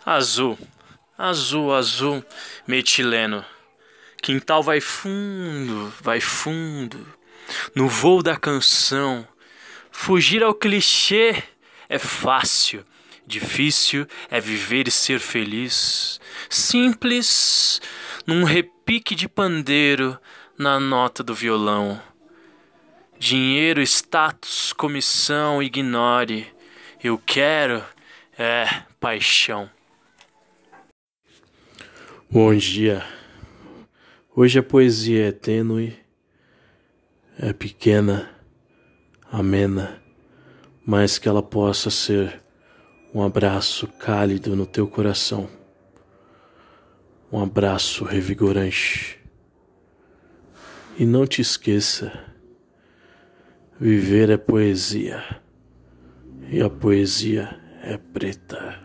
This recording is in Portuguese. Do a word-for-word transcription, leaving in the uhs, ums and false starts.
Azul, azul, azul, metileno. Quintal vai fundo, vai fundo. No voo da canção. Fugir ao clichê é fácil. Difícil é viver e ser feliz. Simples, num repique de pandeiro na nota do violão. Dinheiro, status, comissão, ignore. Eu quero é paixão. Bom dia. Hoje a poesia é tênue, é pequena, amena, mas que ela possa ser um abraço cálido no teu coração, um abraço revigorante. E não te esqueça, viver é poesia, e a poesia é preta.